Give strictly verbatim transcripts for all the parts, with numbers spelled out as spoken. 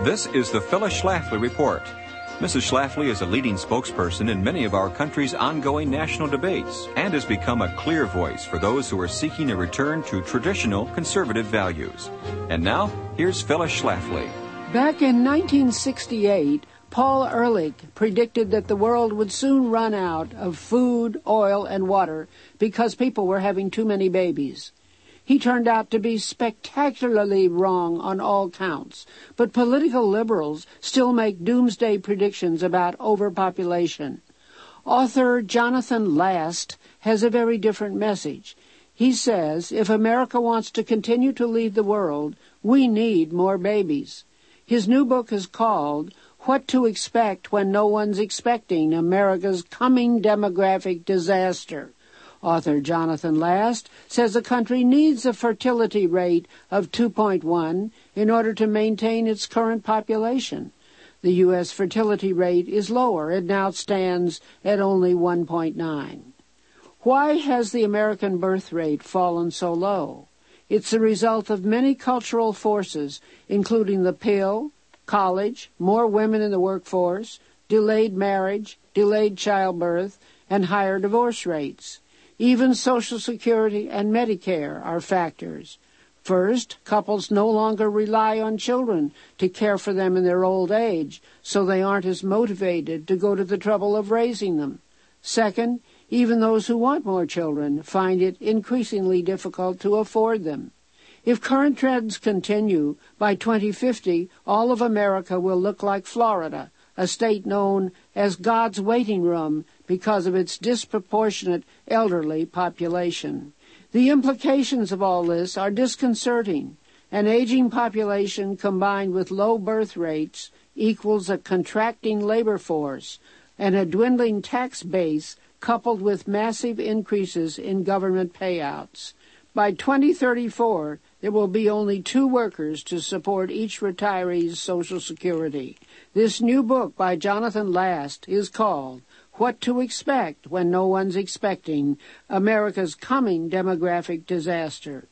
This is the Phyllis Schlafly Report. Missus Schlafly is a leading spokesperson in many of our country's ongoing national debates and has become a clear voice for those who are seeking a return to traditional conservative values. And now, here's Phyllis Schlafly. Back in nineteen sixty-eight, Paul Ehrlich predicted that the world would soon run out of food, oil, and water because people were having too many babies. He turned out to be spectacularly wrong on all counts, but political liberals still make doomsday predictions about overpopulation. Author Jonathan Last has a very different message. He says, if America wants to continue to lead the world, we need more babies. His new book is called What to Expect When No One's Expecting America's Coming Demographic Disaster. Author Jonathan Last says the country needs a fertility rate of two point one in order to maintain its current population. The U S fertility rate is lower. It now stands at only one point nine. Why has the American birth rate fallen so low? It's the result of many cultural forces, including the pill, college, more women in the workforce, delayed marriage, delayed childbirth, and higher divorce rates. Even Social Security and Medicare are factors. First, couples no longer rely on children to care for them in their old age, so they aren't as motivated to go to the trouble of raising them. Second, even those who want more children find it increasingly difficult to afford them. If current trends continue, by twenty fifty, all of America will look like Florida, a state known as God's waiting room because of its disproportionate elderly population. The implications of all this are disconcerting. An aging population combined with low birth rates equals a contracting labor force and a dwindling tax base coupled with massive increases in government payouts. By twenty thirty-four, there will be only two workers to support each retiree's Social Security. This new book by Jonathan Last is called What to Expect When No One's Expecting America's Coming Demographic Disaster.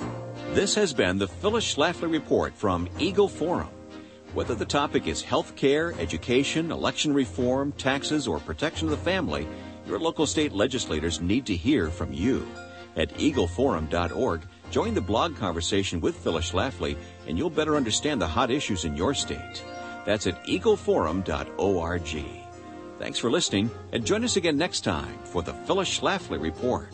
This has been the Phyllis Schlafly Report from Eagle Forum. Whether the topic is health care, education, election reform, taxes, or protection of the family, your local state legislators need to hear from you. At eagle forum dot org, join the blog conversation with Phyllis Schlafly, and you'll better understand the hot issues in your state. That's at eagle forum dot org. Thanks for listening, and join us again next time for the Phyllis Schlafly Report.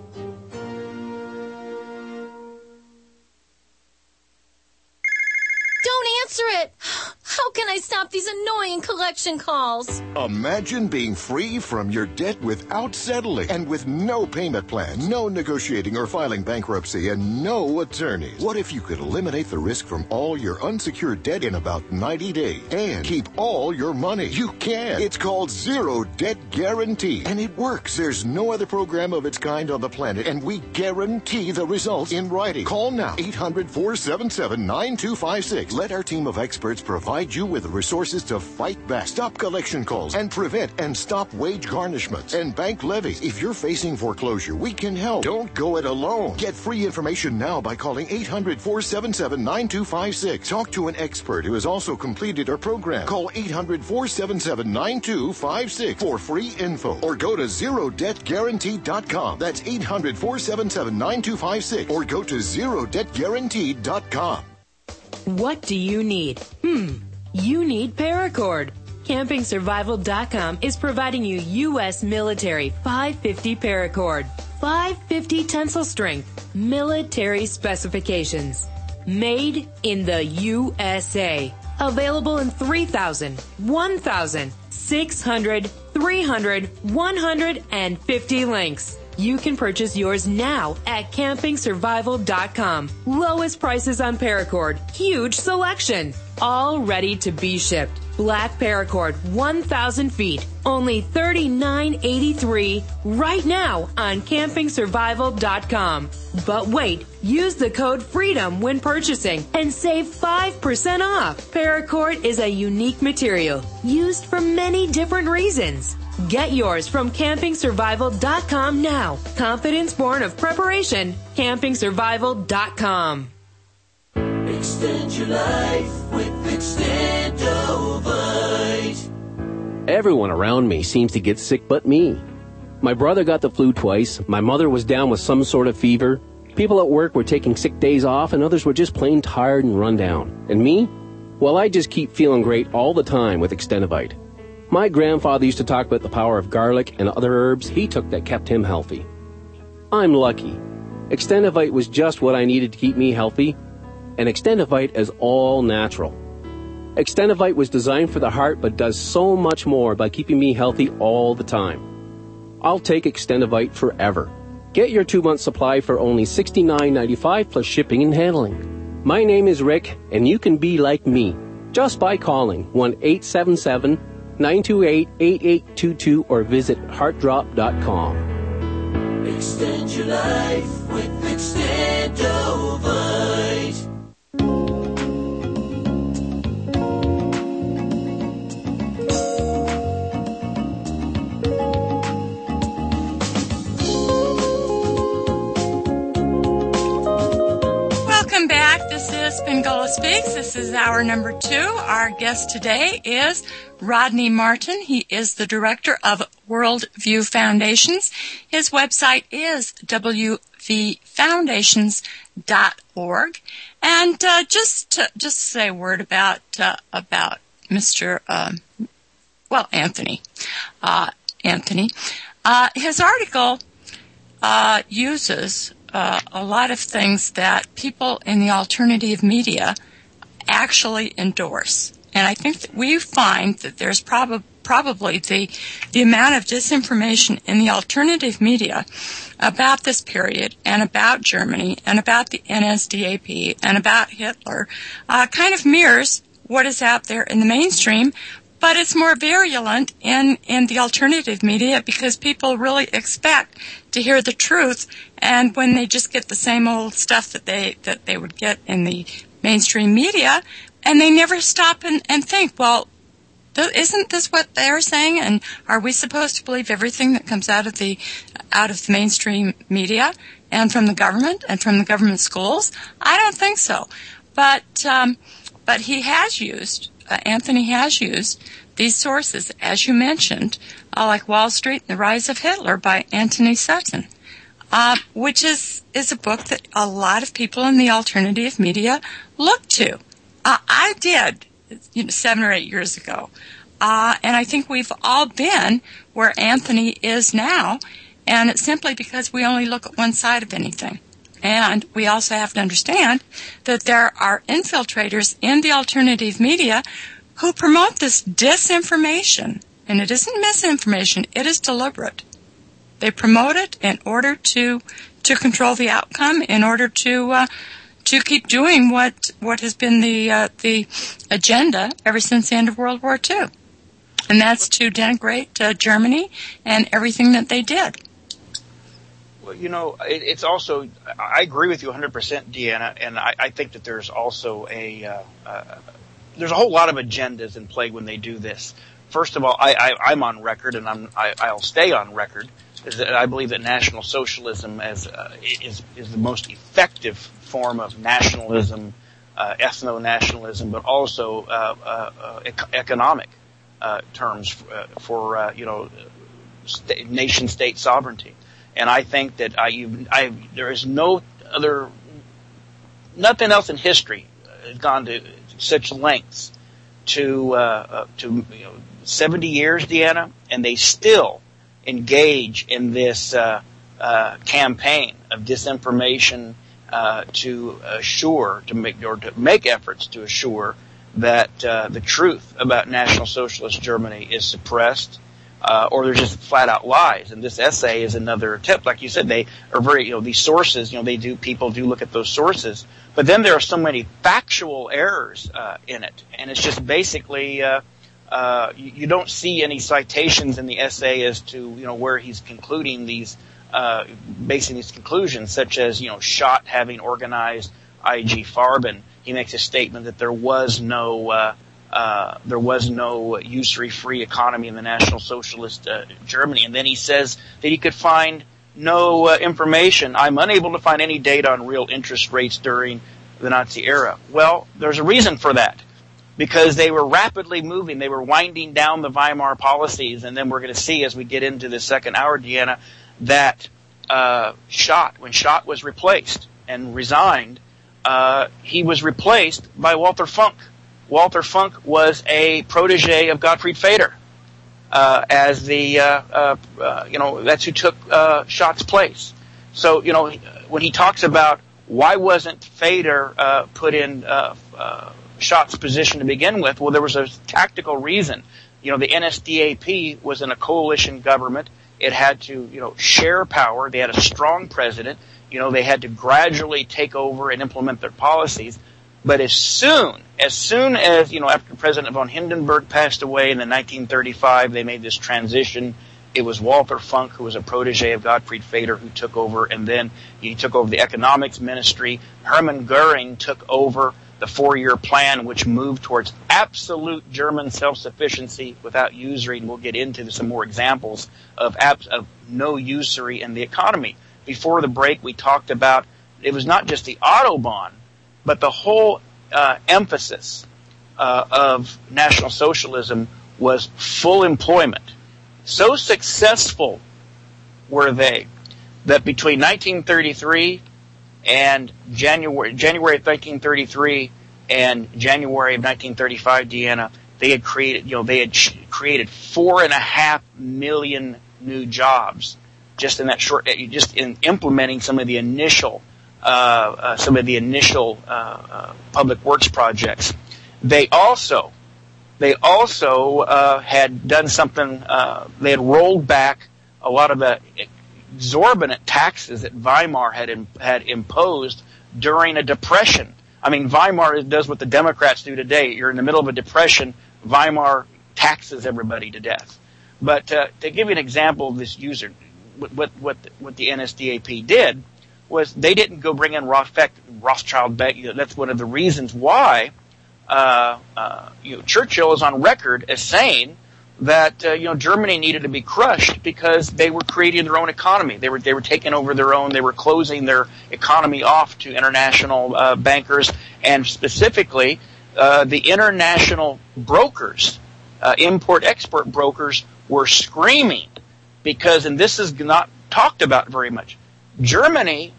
Don't answer it! How can I stop these annoying collection calls? Imagine being free from your debt without settling and with no payment plan, no negotiating or filing bankruptcy, and no attorneys. What if you could eliminate the risk from all your unsecured debt in about ninety days and keep all your money? You can. It's called Zero Debt Guarantee, and it works. There's no other program of its kind on the planet, and we guarantee the results in writing. Call now, eight hundred, four seven seven, nine two five six. Let our team of experts provide you with the resources to fight back, stop collection calls, and prevent and stop wage garnishments and bank levies. If you're facing foreclosure, we can help. Don't go it alone. Get free information now by calling eight hundred, four seven seven, nine two five six. Talk to an expert who has also completed our program. Call eight hundred, four seven seven, nine two five six for free info, or go to zero debt guarantee dot com. That's eight hundred, four seven seven, nine two five six, or go to zero debt guarantee dot com. What do you need? Hmm. You need Paracord. Camping Survival dot com is providing you U S military five fifty Paracord. five fifty tensile strength, military specifications. Made in the U S A. Available in three thousand, one thousand, six hundred, three hundred, one hundred, and fifty links. You can purchase yours now at Camping Survival dot com. Lowest prices on Paracord. Huge selection. All ready to be shipped. Black Paracord, one thousand feet. Only thirty-nine eighty-three right now on Camping Survival dot com. But wait, use the code FREEDOM when purchasing and save five percent off. Paracord is a unique material used for many different reasons. Get yours from Camping Survival dot com now. Confidence born of preparation. Camping Survival dot com. Extend your life with Extend. Everyone around me seems to get sick but me. My brother got the flu twice, my mother was down with some sort of fever, people at work were taking sick days off, and others were just plain tired and run down. And me? Well, I just keep feeling great all the time with Extendivite. My grandfather used to talk about the power of garlic and other herbs he took that kept him healthy. I'm lucky. Extendivite was just what I needed to keep me healthy, and Extendivite is all natural. Extendivite was designed for the heart but does so much more by keeping me healthy all the time. I'll take Extendivite forever. Get your two-month supply for only sixty-nine dollars and ninety-five cents plus shipping and handling. My name is Rick, and you can be like me just by calling one eight seven seven, nine two eight, eight eight two two or visit heart drop dot com. Extend your life with Extendovite. Welcome back. This is Pingola Speaks. This is hour number two. Our guest today is Rodney Martin. He is the director of Worldview Foundations. His website is w v foundations dot org. And uh, just to, just to say a word about uh, about Mister Um, well Anthony uh, Anthony. Uh, his article uh, uses Uh, a lot of things that people in the alternative media actually endorse. And I think that we find that there's prob- probably the, the amount of disinformation in the alternative media about this period and about Germany and about the N S D A P and about Hitler uh, kind of mirrors what is out there in the mainstream. But it's more virulent in, in the alternative media because people really expect to hear the truth, and when they just get the same old stuff that they that they would get in the mainstream media, and they never stop and, and think, well, th- isn't this what they're saying? And are we supposed to believe everything that comes out of the out of the mainstream media and from the government and from the government schools? I don't think so. But um, but he has used. Uh, Anthony has used these sources, as you mentioned, uh, like Wall Street and the Rise of Hitler by Anthony Sutton, uh, which is, is a book that a lot of people in the alternative media look to. Uh, I did, you know, seven or eight years ago, uh, and I think we've all been where Anthony is now, and it's simply because we only look at one side of anything. And we also have to understand that there are infiltrators in the alternative media who promote this disinformation. And it isn't misinformation, it is deliberate. They promote it in order to to control the outcome, in order to uh, to keep doing what what has been the uh, the agenda ever since the end of World War Two. And that's to denigrate uh, Germany and everything that they did. Well, you know, it, it's also, I agree with you one hundred percent, Deanna, and I, I think that there's also a, uh, uh, there's a whole lot of agendas in play when they do this. First of all, I, I, I'm on record, and I'm, I, I'll stay on record, is that I believe that National Socialism as, uh, is, is the most effective form of nationalism, uh, ethno-nationalism, but also uh, uh, uh, ec- economic uh, terms uh, for, uh, you know, st- nation-state sovereignty. And I think that I, you, I, there is no other, nothing else in history has gone to such lengths to, uh, uh, to you know, seventy years, Deanna, and they still engage in this uh, uh, campaign of disinformation uh, to assure, to make or to make efforts to assure that uh, the truth about National Socialist Germany is suppressed. Uh, or they're just flat out lies. And this essay is another tip. Like you said, they are very, you know, these sources, you know, they do, people do look at those sources. But then there are so many factual errors, uh, in it. And it's just basically, uh, uh, you, you don't see any citations in the essay as to, you know, where he's concluding these, uh, basing these conclusions, such as, you know, Schott having organized I G Farben. He makes a statement that there was no, uh, Uh, there was no usury-free economy in the National Socialist uh, Germany. And then he says that he could find no uh, information. I'm unable to find any data on real interest rates during the Nazi era. Well, there's a reason for that. because they were rapidly moving. They were winding down the Weimar policies, and then we're going to see as we get into the second hour, Deanna, that uh, Schott, when Schott was replaced and resigned, uh, he was replaced by Walter Funk. Walter Funk was a protege of Gottfried Feder, uh, as the, uh, uh, uh, you know, that's who took uh, Schott's place. So, you know, when he talks about why wasn't Feder uh, put in uh, uh, Schott's position to begin with, well, there was a tactical reason. You know, the N S D A P was in a coalition government. It had to, you know, share power. They had a strong president. You know, they had to gradually take over and implement their policies. But as soon, as soon as, you know, after President von Hindenburg passed away in nineteen thirty-five, they made this transition. It was Walter Funk, who was a protege of Gottfried Feder, who took over, and then he took over the economics ministry. Hermann Goering took over the four-year plan, which moved towards absolute German self-sufficiency without usury, and we'll get into some more examples of, abs- of no usury in the economy. Before the break, we talked about it was not just the Autobahn, but the whole uh, emphasis uh, of National Socialism was full employment. So successful were they that between nineteen thirty-three and January, January of nineteen thirty-three and January of nineteen thirty-five, Deanna, they had created, you know, they had ch- created four and a half million new jobs just in that short, just in implementing some of the initial, uh, uh some of the initial uh, uh public works projects. They also, they also uh, had done something. Uh, they had rolled back a lot of the exorbitant taxes that Weimar had in, had imposed during a depression. I mean, Weimar does what the Democrats do today. You're in the middle of a depression. Weimar taxes everybody to death. But uh, to give you an example of this user, what what what the N S D A P did was they didn't go bring in Rothschild Bank. You know, that's one of the reasons why uh, uh, you know, Churchill is on record as saying that uh, you know Germany needed to be crushed because they were creating their own economy. They were they were taking over their own. They were closing their economy off to international uh, bankers, and specifically uh, the international brokers, uh, import-export brokers, were screaming because, and this is not talked about very much, Germany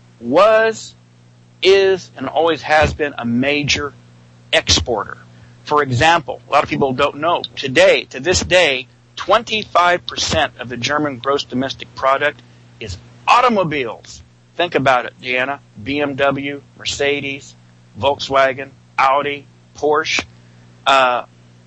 was, is, and always has been a major exporter. For example, a lot of people don't know, today, to this day, twenty-five percent of the German gross domestic product is automobiles. Think about it, Deanna. B M W, Mercedes, Volkswagen, Audi, Porsche. Uh,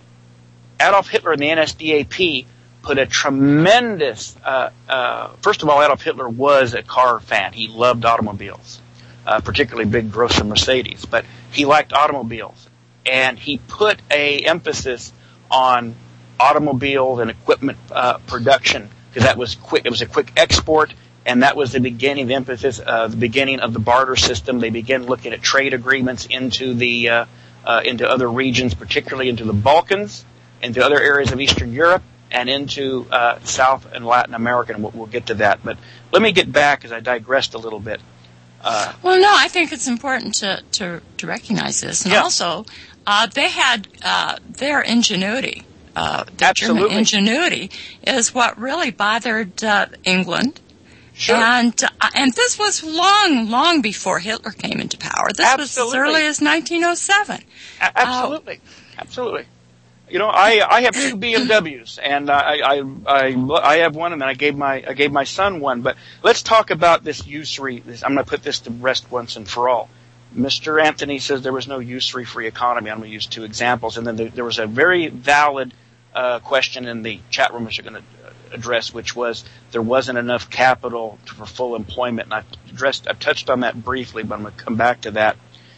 Adolf Hitler and the N S D A P put a tremendous, uh, uh, first of all, Adolf Hitler was a car fan. He loved automobiles, uh, particularly big, gross Mercedes, but he liked automobiles. And he put a emphasis on automobiles and equipment uh, production because that was quick. It was a quick export, and that was the beginning, the emphasis, uh, the beginning of the barter system. They began looking at trade agreements into the uh, uh, into other regions, particularly into the Balkans, into other areas of Eastern Europe, and into uh, South and Latin America. And we'll, we'll get to that. But let me get back, as I digressed a little bit. Uh, well, no, I think it's important to to, to recognize this, and yeah. also. Uh, they had uh, their ingenuity. Uh, the Absolutely. German ingenuity is what really bothered uh, England. Sure. And uh, and this was long, long before Hitler came into power. This Absolutely. was as early as nineteen oh seven. A- absolutely. Uh, absolutely. You know, I I have two B M Ws, and I, I I I have one, and then I gave my I gave my son one. But let's talk about this usury. This, I'm going to put this to rest once and for all. Mister Anthony says there was no usury-free economy. I'm going to use two examples. And then there, there was a very valid uh, question in the chat room which you're going to address, which was there wasn't enough capital to, for full employment. And I've, addressed, I've touched on that briefly, but I'm going to come back to that.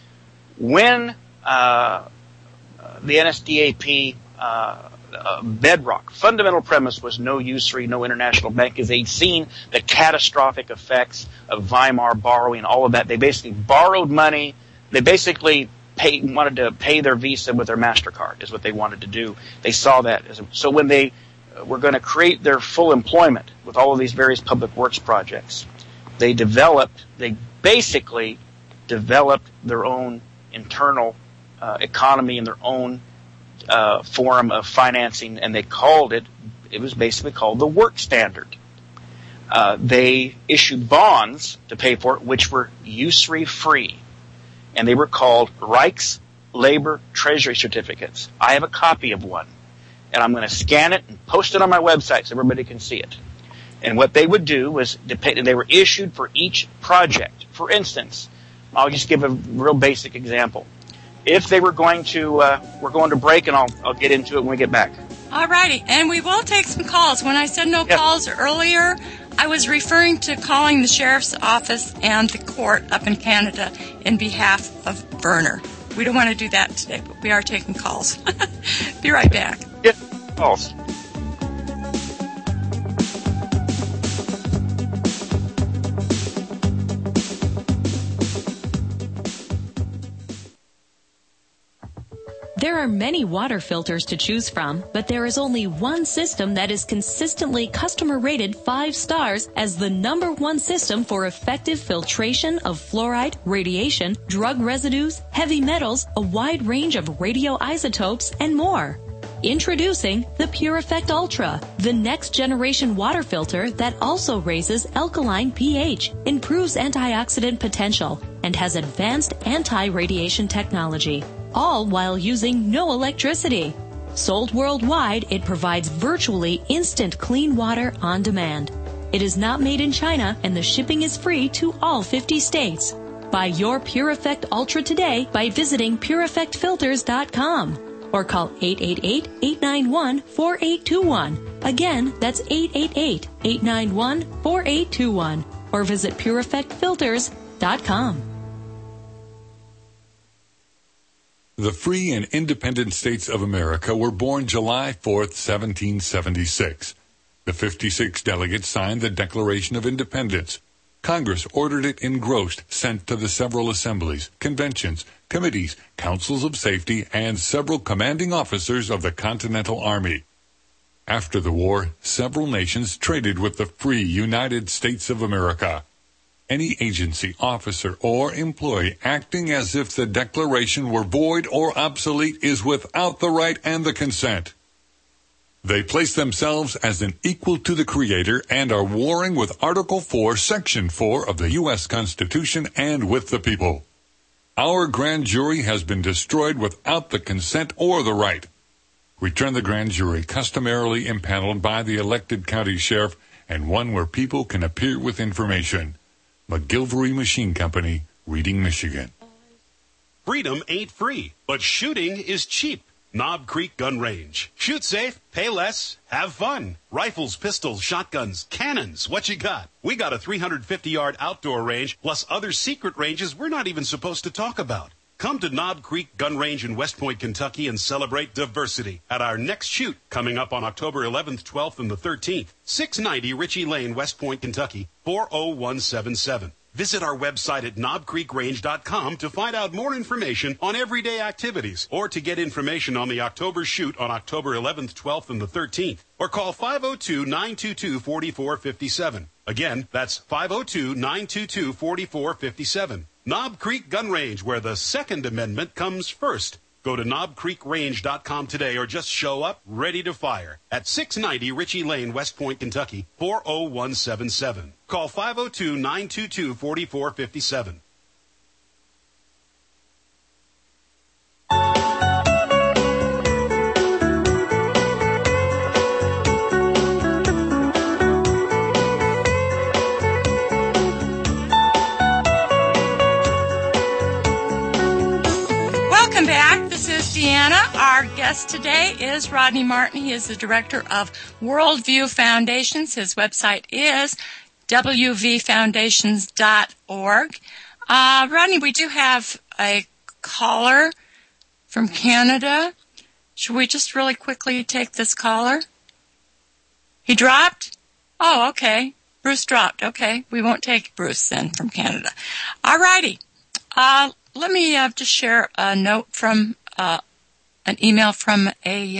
When uh, the N S D A P uh, uh, bedrock, fundamental premise was no usury, no international bank, is they'd seen the catastrophic effects of Weimar borrowing, all of that. They basically borrowed money. They basically paid, wanted to pay their Visa with their MasterCard is what they wanted to do. They saw that. As a, so when they uh, were going to create their full employment with all of these various public works projects, they developed, they basically developed their own internal uh, economy and their own uh, form of financing, and they called it, it was basically called the work standard. Uh, they issued bonds to pay for it, which were usury free, and they were called Reichs Labor Treasury Certificates. I have a copy of one, and I'm going to scan it and post it on my website so everybody can see it. And what they would do was, they were issued for each project. For instance, I'll just give a real basic example. If they were going to, uh, we're going to break, and I'll, I'll get into it when we get back. All righty, and we will take some calls. When I said no Yes. calls earlier, I was referring to calling the sheriff's office and the court up in Canada in behalf of Verner. We don't want to do that today, but we are taking calls. Be right back. Yes, calls. There are many water filters to choose from, but there is only one system that is consistently customer rated five stars as the number one system for effective filtration of fluoride, radiation, drug residues, heavy metals, a wide range of radioisotopes, and more. Introducing the Pure Effect Ultra, the next generation water filter that also raises alkaline pH, improves antioxidant potential, and has advanced anti-radiation technology, all while using no electricity. Sold worldwide, it provides virtually instant clean water on demand. It is not made in China, and the shipping is free to all fifty states. Buy your Pure Effect Ultra today by visiting pure effect filters dot com or call eight eight eight, eight nine one, four eight two one. Again, that's eight eight eight, eight nine one, four eight two one or visit pure effect filters dot com. The free and independent states of America were born July fourth, seventeen seventy-six. The fifty-six delegates signed the Declaration of Independence. Congress ordered it engrossed, sent to the several assemblies, conventions, committees, councils of safety, and several commanding officers of the Continental Army. After the war, several nations traded with the free United States of America. Any agency, officer, or employee acting as if the Declaration were void or obsolete is without the right and the consent. They place themselves as an equal to the Creator and are warring with Article four, Section four of the U S Constitution and with the people. Our grand jury has been destroyed without the consent or the right. Return the grand jury customarily impaneled by the elected county sheriff and one where people can appear with information. McGilvery Machine Company, Reading, Michigan. Freedom ain't free, but shooting is cheap. Knob Creek Gun Range. Shoot safe, pay less, have fun. Rifles, pistols, shotguns, cannons, what you got? We got a three hundred fifty yard outdoor range, plus other secret ranges we're not even supposed to talk about. Come to Knob Creek Gun Range in West Point, Kentucky and celebrate diversity at our next shoot coming up on October eleventh, twelfth, and the thirteenth. six ninety Ritchie Lane, West Point, Kentucky, four oh one seven seven. Visit our website at knob creek range dot com to find out more information on everyday activities or to get information on the October shoot on October eleventh, twelfth, and the thirteenth. Or call five oh two, nine two two, four four five seven. Again, that's five oh two, nine two two, four four five seven. Knob Creek Gun Range, where the Second Amendment comes first. Go to knob creek range dot com today or just show up ready to fire at six ninety Ritchie Lane, West Point, Kentucky, four oh one seven seven. Call five oh two, nine two two, four four five seven. Welcome back. This is Deanna. Our guest today is Rodney Martin. He is the director of Worldview Foundations. His website is w v foundations dot org. Uh, Rodney, we do have a caller from Canada. Should we just really quickly take this caller? He dropped? Oh, okay. Bruce dropped. Okay. We won't take Bruce then from Canada. All righty. Uh, let me uh, just share a note from uh, an email from a um,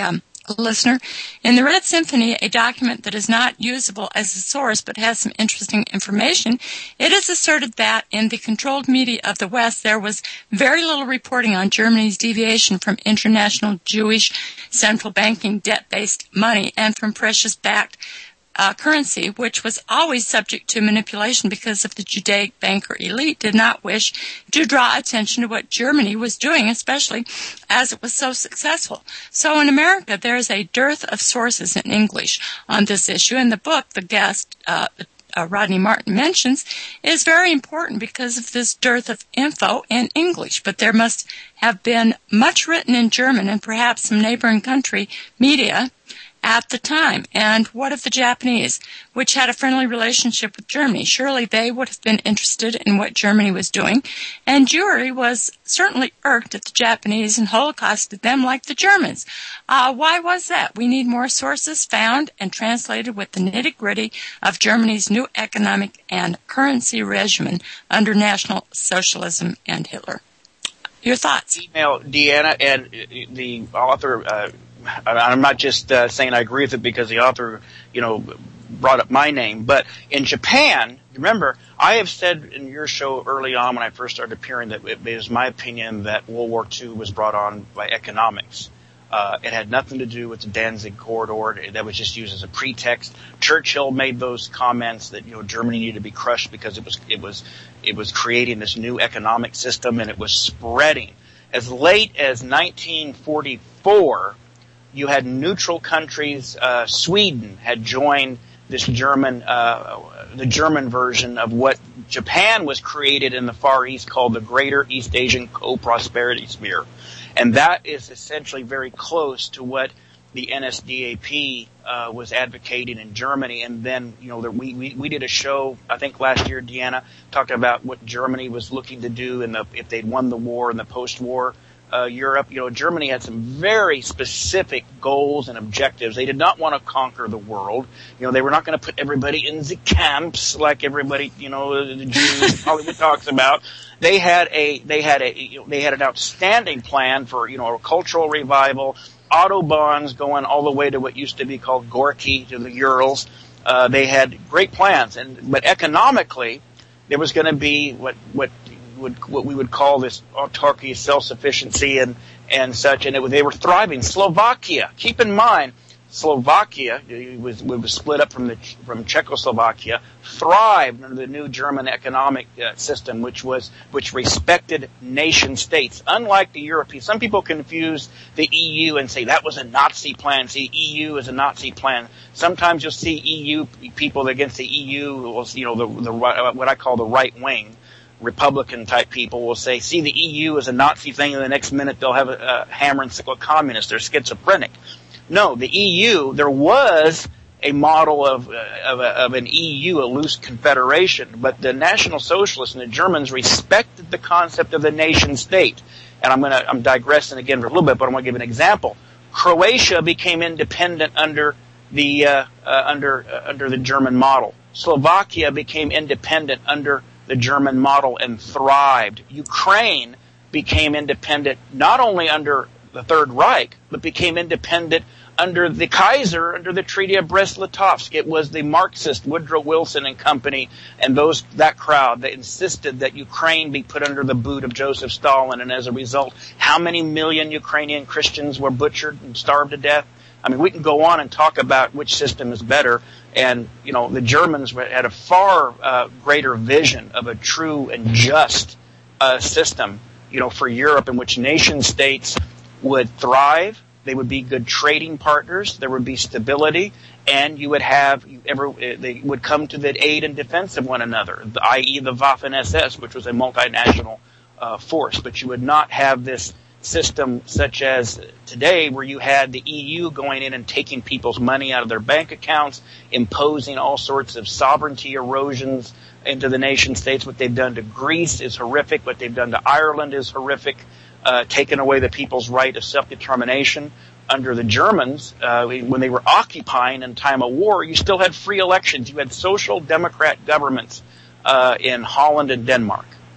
listener. In the Red Symphony, a document that is not usable as a source but has some interesting information, it is asserted that in the controlled media of the West, there was very little reporting on Germany's deviation from international Jewish central banking debt-based money and from precious-backed Uh, currency, which was always subject to manipulation because of the Judaic banker elite did not wish to draw attention to what Germany was doing, especially as it was so successful. So in America, there is a dearth of sources in English on this issue, and the book the guest, uh, uh, Rodney Martin, mentions is very important because of this dearth of info in English. But there must have been much written in German and perhaps some neighboring country media at the time. And what of the Japanese, which had a friendly relationship with Germany? Surely they would have been interested in what Germany was doing. And Jewry was certainly irked at the Japanese and holocausted them like the Germans. Uh, why was that? We need more sources found and translated with the nitty-gritty of Germany's new economic and currency regimen under National Socialism and Hitler. Your thoughts? Email Deanna, and the author, uh, I'm not just uh, saying I agree with it because the author, you know, brought up my name, but in Japan, remember, I have said in your show early on when I first started appearing that it was my opinion that World War Two was brought on by economics. Uh, it had nothing to do with the Danzig corridor. That was just used as a pretext. Churchill made those comments that, you know, Germany needed to be crushed because it was, it was, it was creating this new economic system and it was spreading. As late as nineteen forty-four, you had neutral countries. Uh, Sweden had joined this German, uh, the German version of what Japan was created in the Far East called the Greater East Asian Co-Prosperity Sphere. And that is essentially very close to what the N S D A P uh, was advocating in Germany. And then, you know, the, we, we we did a show, I think last year, Deanna, talked about what Germany was looking to do in the if they'd won the war in the post-war uh, Europe. You know, Germany had some very specific goals and objectives. They did not want to conquer the world. You know, they were not going to put everybody in the camps like everybody, you know, the Jews Hollywood talks about. They had a they had a you know, they had an outstanding plan for, you know, a cultural revival, autobahns going all the way to what used to be called Gorky to the Urals. Uh, they had great plans, and but economically, there was going to be what what would what we would call this autarky, self-sufficiency, and and such. And it, they were thriving. Slovakia, keep in mind, Slovakia it was, it was split up from the from Czechoslovakia, thrived under the new German economic uh, system, which was which respected nation states. Unlike the European, some people confuse the E U and say that was a Nazi plan. See, E U is a Nazi plan. Sometimes you'll see E U people against the E U, will, you know, the, the what I call the right wing. Republican type people will say, see, the E U is a Nazi thing, and the next minute they'll have a, a hammer and sickle communist. They're schizophrenic. No, the E U, there was a model of, uh, of, a, of an E U, a loose confederation, but the National Socialists and the Germans respected the concept of the nation state. And I'm gonna, I'm digressing again for a little bit, but I'm gonna give an example. Croatia became independent under the, uh, uh under, uh, under the German model. Slovakia became independent under the German model and thrived. Ukraine became independent not only under the Third Reich, but became independent under the Kaiser, under the Treaty of Brest-Litovsk. It was the Marxist Woodrow Wilson and company and those that crowd that insisted that Ukraine be put under the boot of Joseph Stalin. And as a result, how many million Ukrainian Christians were butchered and starved to death? I mean, we can go on and talk about which system is better. And, you know, the Germans had a far uh, greater vision of a true and just uh, system, you know, for Europe in which nation states would thrive. They would be good trading partners. There would be stability, and you would have every, they would come to the aid and defense of one another, that is, the Waffen S S, which was a multinational uh, force. But you would not have this system such as today, where you had the E U going in and taking people's money out of their bank accounts, imposing all sorts of sovereignty erosions into the nation states. What they've done to Greece is horrific. What they've done to Ireland is horrific. Uh, taken away the people's right of self-determination. Under the Germans, uh, when they were occupying in time of war, you still had free elections. You had social democrat governments uh, in Holland and Denmark.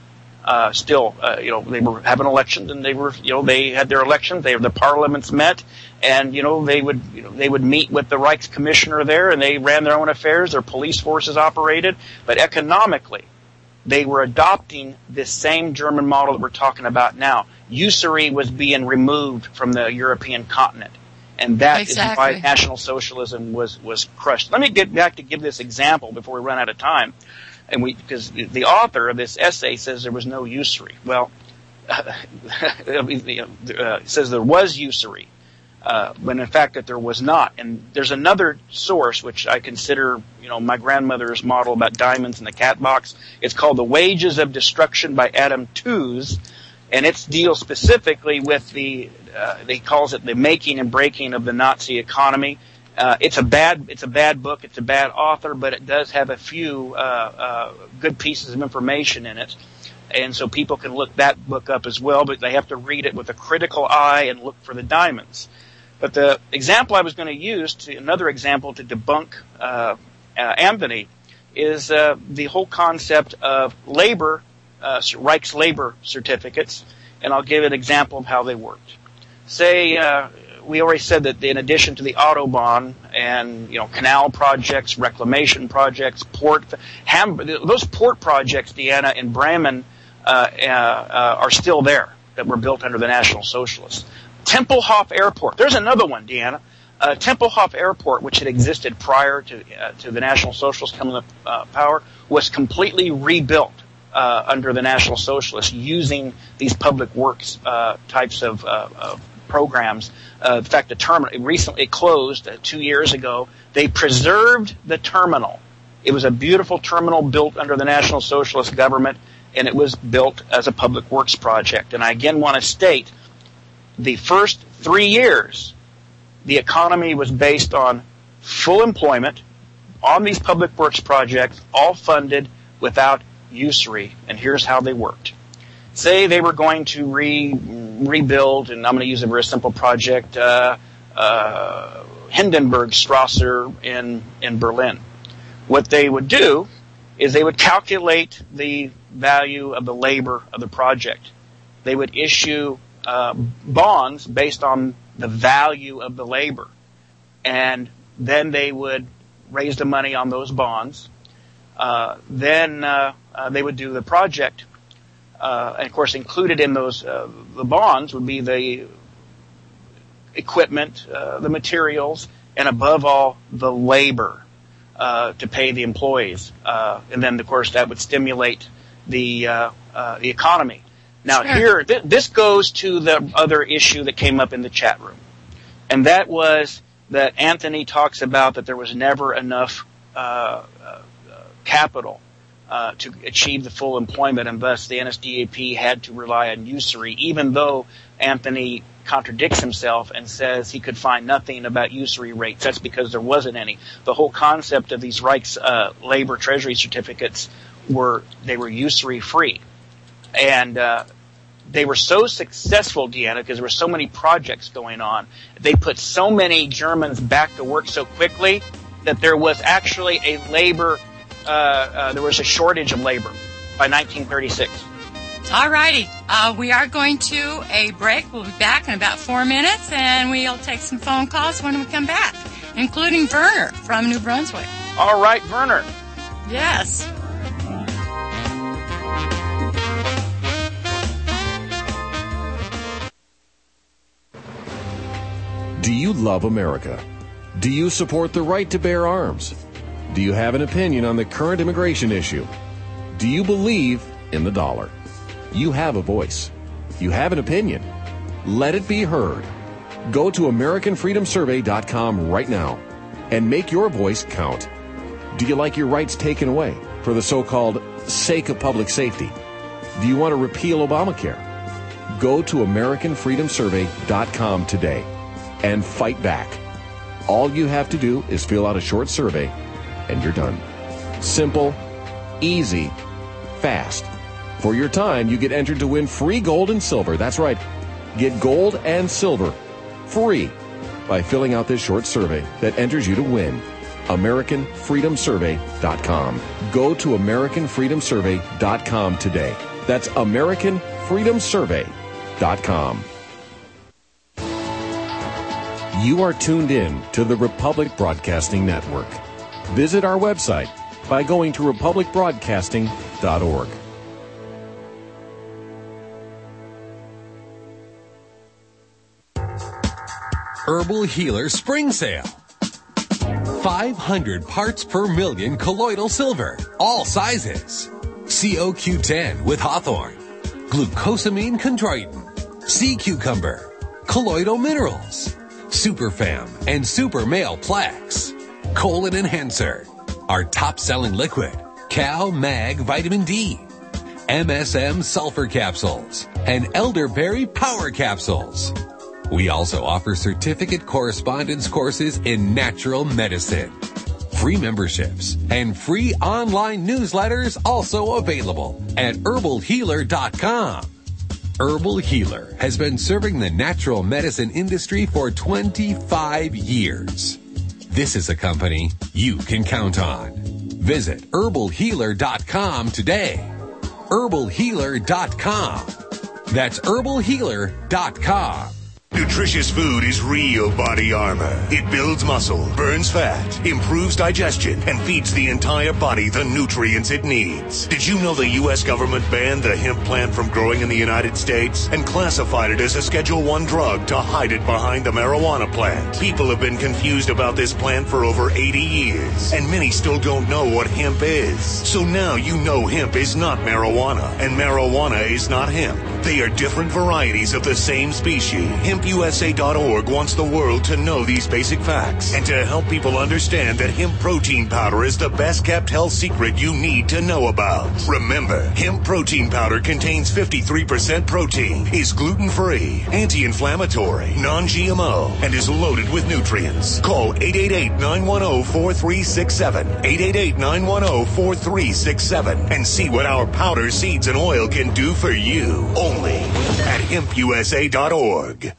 uh, still, uh, you know, they were having elections, and they were, you know, they had their elections. They the parliaments met, and you know, they would, you know, they would meet with the Reichscommissioner there, and they ran their own affairs. Their police forces operated, but economically, they were adopting this same German model that we're talking about now. Usury was being removed from the European continent. And that exactly. is why National Socialism was, was crushed. Let me get back to give this example before we run out of time. And we, because the author of this essay says there was no usury. Well, uh, it says there was usury, uh, when in fact that there was not. And there's another source which I consider, you know, my grandmother's model about diamonds in the cat box. It's called The Wages of Destruction by Adam Tooze. And it deals specifically with the, uh, he calls it the making and breaking of the Nazi economy. Uh, it's a bad, it's a bad book. It's a bad author, but it does have a few, uh, uh, good pieces of information in it. And so people can look that book up as well, but they have to read it with a critical eye and look for the diamonds. But the example I was going to use, to, another example to debunk, uh, uh Anthony, is, uh, the whole concept of labor Uh, Reichs labor certificates, and I'll give an example of how they worked. Say, uh, we already said that in addition to the Autobahn and, you know, canal projects, reclamation projects, port, Ham, those port projects, Deanna, in Bremen, uh, uh, uh, are still there that were built under the National Socialists. Tempelhof Airport. There's another one, Deanna. Uh, Tempelhof Airport, which had existed prior to, uh, to the National Socialists coming to uh, power, was completely rebuilt. Uh, under the National Socialists, using these public works uh, types of, uh, of programs. Uh, in fact, the terminal recently closed uh, two years ago. They preserved the terminal. It was a beautiful terminal built under the National Socialist government, and it was built as a public works project. And I again want to state, the first three years, the economy was based on full employment on these public works projects, all funded without usury, and here's how they worked. Say they were going to re, rebuild, and I'm going to use a very simple project, uh, uh, Hindenburgstrasse in, in Berlin. What they would do is they would calculate the value of the labor of the project. They would issue uh, bonds based on the value of the labor, and then they would raise the money on those bonds. Uh, then uh, uh, they would do the project, uh, and of course included in those uh, the bonds would be the equipment, uh, the materials, and above all the labor uh, to pay the employees. Uh, and then of course that would stimulate the uh, uh, the economy. Now sure. here, th- this goes to the other issue that came up in the chat room, and that was that Anthony talks about that there was never enough Uh, uh, capital uh, to achieve the full employment, and thus the N S D A P had to rely on usury, even though Anthony contradicts himself and says he could find nothing about usury rates. That's because there wasn't any. The whole concept of these Reichs uh, labor treasury certificates were, they were usury free. And uh, they were so successful, Deanna, because there were so many projects going on. They put so many Germans back to work so quickly that there was actually a labor Uh, uh, there was a shortage of labor by nineteen thirty-six. All righty. Uh, we are going to a break. We'll be back in about four minutes, and we'll take some phone calls when we come back, including Werner from New Brunswick. All right, Werner. Yes. Do you love America? Do you support the right to bear arms? Do you have an opinion on the current immigration issue? Do you believe in the dollar? You have a voice. You have an opinion. Let it be heard. Go to American Freedom Survey dot com right now and make your voice count. Do you like your rights taken away for the so-called sake of public safety? Do you want to repeal Obamacare? Go to American Freedom Survey dot com today and fight back. All you have to do is fill out a short survey, and you're done. Simple, easy, fast. For your time, you get entered to win free gold and silver. That's right. Get gold and silver free by filling out this short survey that enters you to win. American Freedom Survey dot com. Go to American Freedom Survey dot com today That's American Freedom Survey dot com. You are tuned in to the Republic Broadcasting Network. Visit our website by going to republic broadcasting dot org. Herbal Healer Spring Sale. five hundred parts per million colloidal silver, all sizes. C O Q ten with Hawthorne, glucosamine chondroitin, sea cucumber, colloidal minerals, Superfam and Super Male Plex, colon enhancer, our top-selling liquid, Cal Mag Vitamin D, M S M sulfur capsules, and elderberry power capsules. We also offer certificate correspondence courses in natural medicine. Free memberships and free online newsletters also available at herbal healer dot com. Herbal Healer has been serving the natural medicine industry for twenty-five years. This is a company you can count on. Visit herbal healer dot com today. herbal healer dot com. That's herbal healer dot com. Nutritious food is real body armor. It builds muscle, burns fat, improves digestion, and feeds the entire body the nutrients it needs. Did you know the U S government banned the hemp plant from growing in the United States and classified it as a Schedule one drug to hide it behind the marijuana plant? People have been confused about this plant for over eighty years, and many still don't know what hemp is. So now you know hemp is not marijuana, and marijuana is not hemp. They are different varieties of the same species. hemp u s a dot org wants the world to know these basic facts and to help people understand that hemp protein powder is the best kept health secret you need to know about. Remember, hemp protein powder contains fifty-three percent protein, is gluten-free, anti-inflammatory, non-G M O, and is loaded with nutrients. Call eight eight eight, nine one zero, four three six seven, eight eight eight, nine one zero, four three six seven, and see what our powder, seeds, and oil can do for you. Only at hemp u s a dot org.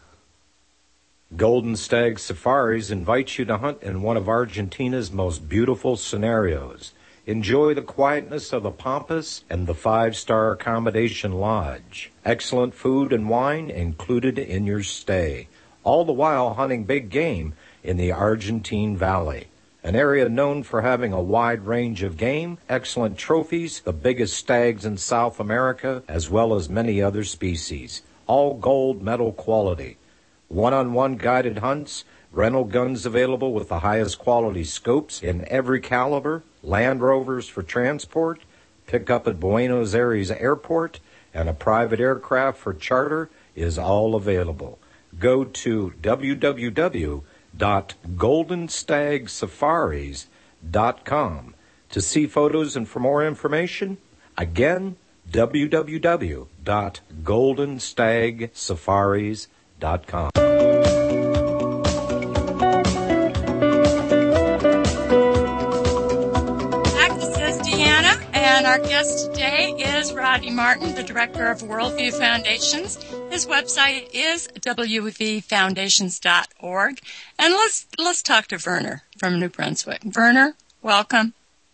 Golden Stag Safaris invites you to hunt in one of Argentina's most beautiful scenarios. Enjoy the quietness of the Pampas and the five-star accommodation lodge. Excellent food and wine included in your stay, all the while hunting big game in the Argentine Valley, an area known for having a wide range of game, excellent trophies, the biggest stags in South America, as well as many other species, all gold medal quality. One-on-one guided hunts, rental guns available with the highest quality scopes in every caliber, Land Rovers for transport, pick up at Buenos Aires Airport, and a private aircraft for charter is all available. Go to w w w dot golden stag safaris dot com to see photos and for more information. Again, w w w dot golden stag safaris dot com. And our guest today is Rodney Martin, the director of Worldview Foundations. His website is w v foundations dot org. And let's let's talk to Werner from New Brunswick. Werner, welcome.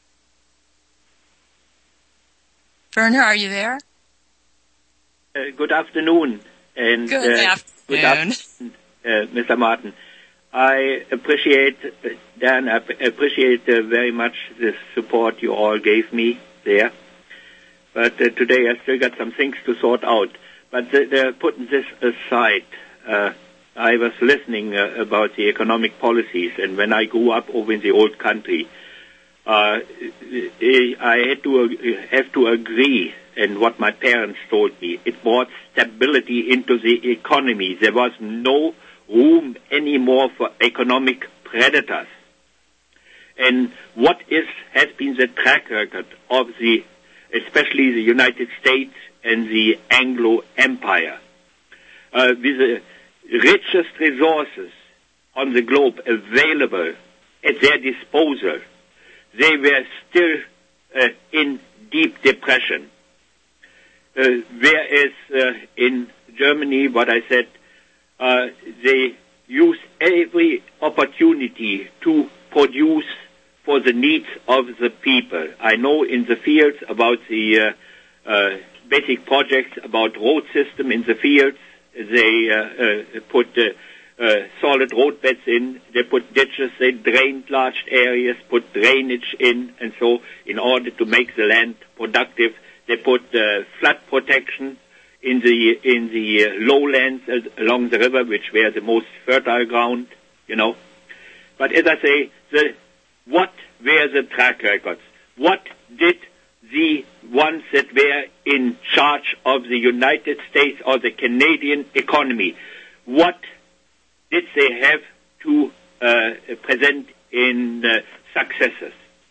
Werner, are you there? Uh, good afternoon. And, good uh, afternoon. Good afternoon, uh, Mister Martin. I appreciate, uh, Dan, I appreciate uh, very much the support you all gave me there. But uh, today I still got some things to sort out. But the, the, putting this aside, uh, I was listening uh, about the economic policies, and when I grew up over in the old country, uh, I had to uh, have to agree in what my parents told me. It brought stability into the economy. There was no room anymore for economic predators. And what is has been the track record of the, especially the United States and the Anglo Empire, uh, with the richest resources on the globe available at their disposal, they were still uh, in deep depression. Uh, whereas uh, in Germany, what I said, uh, they use every opportunity to produce for the needs of the people. I know in the fields about the uh, uh, basic projects about road system in the fields. They uh, uh, put uh, uh, solid road beds in. They put ditches. They drained large areas, put drainage in, and so in order to make the land productive, they put uh, flood protection in the in the uh, lowlands uh, along the river, which were the most fertile ground, you know. But as I say, the what were the track records? What did the ones that were in charge of the United States or the Canadian economy, what did they have to uh, present in uh, successes?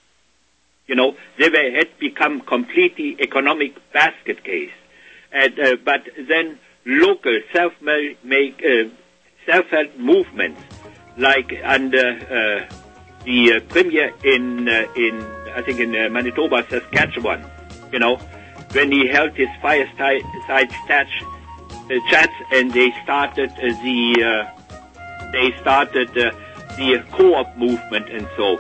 You know, they were, had become completely economic basket case. And, uh, but then local self-make, uh, self-help movements, like under uh, the uh, premier in, uh, in I think in uh, Manitoba, Saskatchewan, you know, when he held his fireside stat, uh, chats, and they started uh, the uh, they started uh, the co-op movement and so.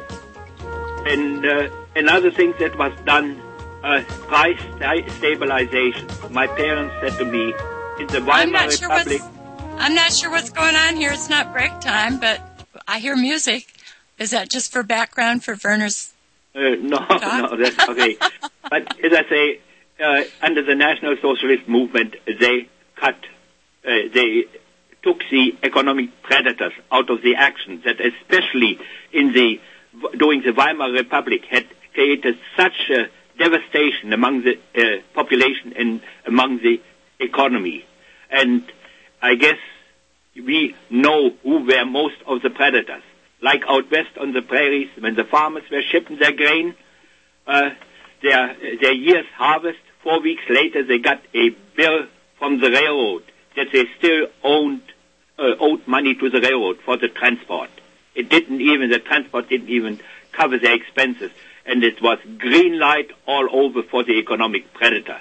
And uh, another thing that was done, uh, price st- stabilization. My parents said to me, in the Weimar I'm not sure Republic. What's, I'm not sure what's going on here. It's not break time, but I hear music. Is that just for background for Werner's? Uh, no, no, that's okay. But as I say, uh, under the National Socialist movement, they cut, uh, they took the economic predators out of the action that, especially in the during the Weimar Republic, had created such a devastation among the uh, population and among the economy. And I guess we know who were most of the predators. Like out west on the prairies, when the farmers were shipping their grain, uh, their their year's harvest, four weeks later they got a bill from the railroad that they still owned, uh, owed money to the railroad for the transport. It didn't even, the transport didn't even cover their expenses. And it was green light all over for the economic predators.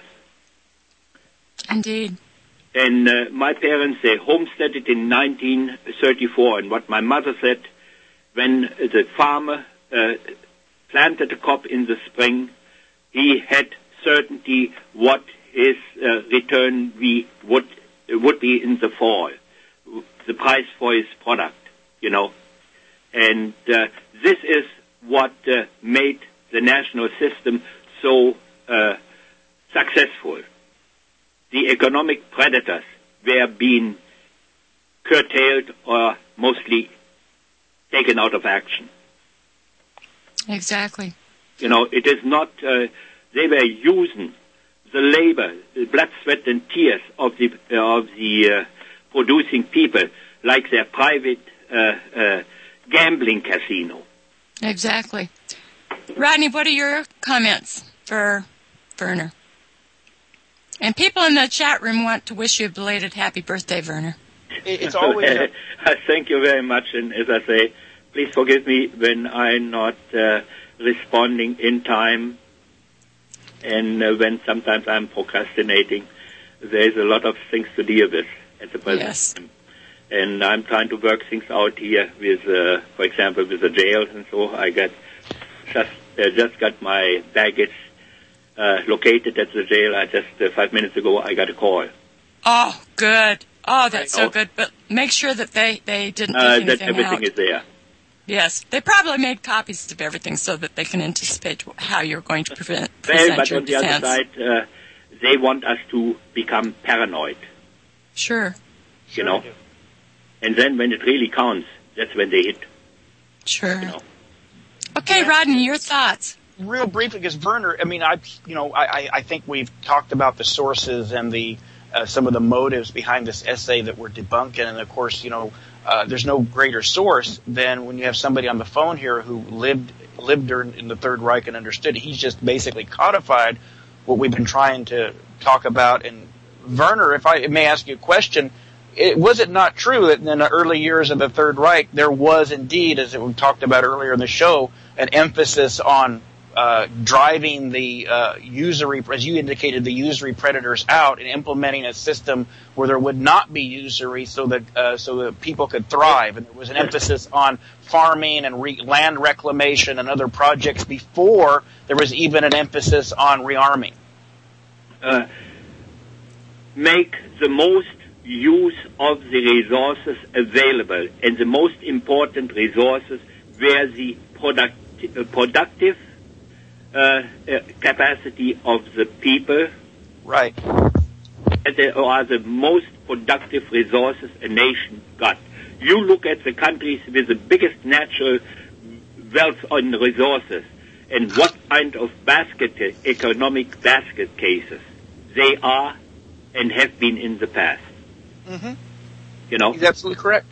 Indeed. And uh, my parents, they homesteaded in nineteen thirty-four, and what my mother said, when the farmer uh, planted a crop in the spring, he had certainty what his uh, return we would would be in the fall, the price for his product, you know. And uh, this is what uh, made the national system so uh, successful. The economic predators were being curtailed or mostly taken out of action. Exactly. You know, it is not, uh, they were using the labor, the blood, sweat, and tears of the, uh, of the uh, producing people like their private uh, uh, gambling casino. Exactly. Rodney, what are your comments for Werner? And people in the chat room want to wish you a belated happy birthday, Werner. It's always a- Thank you very much, and as I say, please forgive me when I'm not uh, responding in time, and uh, when sometimes I'm procrastinating. There's a lot of things to deal with at the present yes. time. And I'm trying to work things out here with, uh, for example, with the jail, and so I got just uh, just got my baggage uh, located at the jail. I just uh, five minutes ago I got a call. Oh, good. Oh, that's so good. But make sure that they, they didn't Uh, take that anything everything out. is there. Yes. They probably made copies of everything so that they can anticipate how you're going to prevent, Well, present but your on the defense. other side, uh, they want us to become paranoid. Sure. You know? And then when it really counts, that's when they hit. Sure. You know? Okay, Rodney, your thoughts. Real briefly, because Werner, I mean, I, you know, I, I think we've talked about the sources and the uh, some of the motives behind this essay that we're debunking, and of course, you know, uh, there's no greater source than when you have somebody on the phone here who lived lived during in the Third Reich and understood it. He's just basically codified what we've been trying to talk about. And Werner, if I may ask you a question. It, was it not true that in the early years of the Third Reich, there was indeed, as we talked about earlier in the show, an emphasis on uh, driving the uh, usury, as you indicated, the usury predators out and implementing a system where there would not be usury so that uh, so that people could thrive? And there was an emphasis on farming and re- land reclamation and other projects before there was even an emphasis on rearming. Uh, make the most use of the resources available, and the most important resources were the product, uh, productive uh, uh, capacity of the people. Right. And they are the most productive resources a nation got. You look at the countries with the biggest natural wealth on resources, and what kind of basket, economic basket cases they are and have been in the past. Mm-hmm. You know? He's absolutely correct.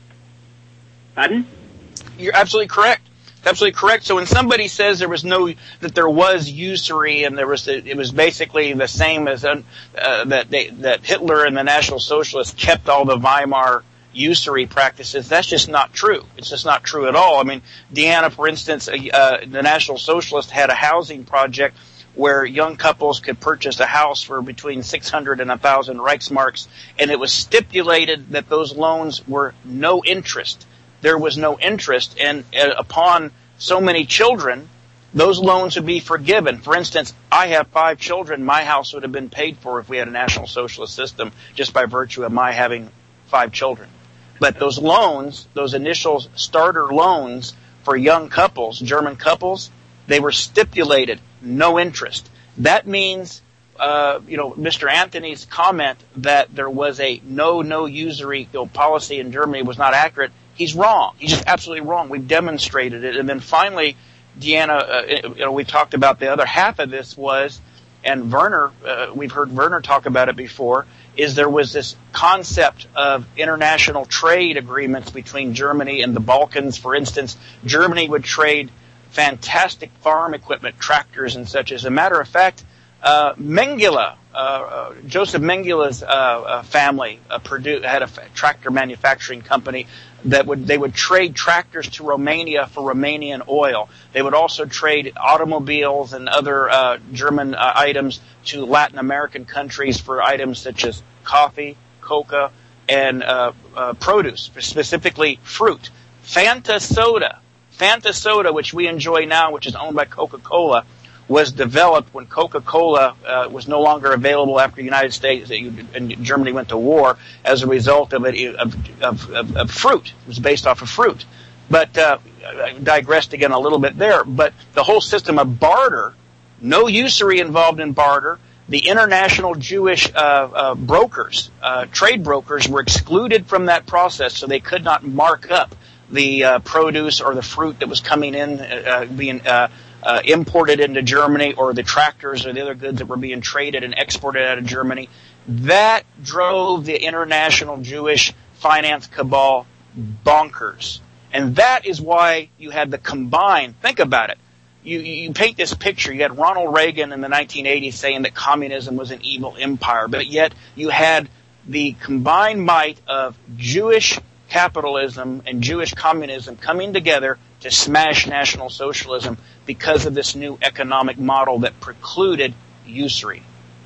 Pardon? You're absolutely correct. Absolutely correct. So when somebody says there was no, that there was usury and there was, it was basically the same as uh, that they, that Hitler and the National Socialists kept all the Weimar usury practices, that's just not true. It's just not true at all. I mean, Deanna, for instance, uh, the National Socialists had a housing project where young couples could purchase a house for between six hundred and one thousand Reichsmarks, and it was stipulated that those loans were no interest. There was no interest, and uh, upon so many children, those loans would be forgiven. For instance, I have five children. My house would have been paid for if we had a National Socialist system just by virtue of my having five children. But those loans, those initial starter loans for young couples, German couples, they were stipulated, no interest. That means, uh, you know, Mister Anthony's comment that there was a no, no usury you know, policy in Germany was not accurate. He's wrong. He's just absolutely wrong. We've demonstrated it. And then finally, Deanna, uh, you know, we talked about the other half of this was, and Werner, uh, we've heard Werner talk about it before, is there was this concept of international trade agreements between Germany and the Balkans. For instance, Germany would trade fantastic farm equipment, tractors and such. As a matter of fact, uh, Mengele, uh, uh, Joseph Mengele's uh, uh, family uh, produ- had a f- tractor manufacturing company that would they would trade tractors to Romania for Romanian oil. They would also trade automobiles and other uh, German uh, items to Latin American countries for items such as coffee, coca, and uh, uh, produce, specifically fruit. Fanta soda, Fanta soda, which we enjoy now, which is owned by Coca-Cola, was developed when Coca-Cola uh, was no longer available after the United States and Germany went to war as a result of it of, of, of, of fruit. It was based off of fruit. But uh, I digressed again a little bit there. But the whole system of barter, no usury involved in barter. The international Jewish uh, uh, brokers, uh, trade brokers, were excluded from that process, so they could not mark up the uh, produce or the fruit that was coming in, uh, being uh, uh, imported into Germany, or the tractors or the other goods that were being traded and exported out of Germany. That drove the international Jewish finance cabal bonkers. And that is why you had the combined, think about it, you, you paint this picture. You had Ronald Reagan in the nineteen eighties saying that communism was an evil empire, but yet you had the combined might of Jewish capitalism and Jewish communism coming together to smash National Socialism because of this new economic model that precluded usury.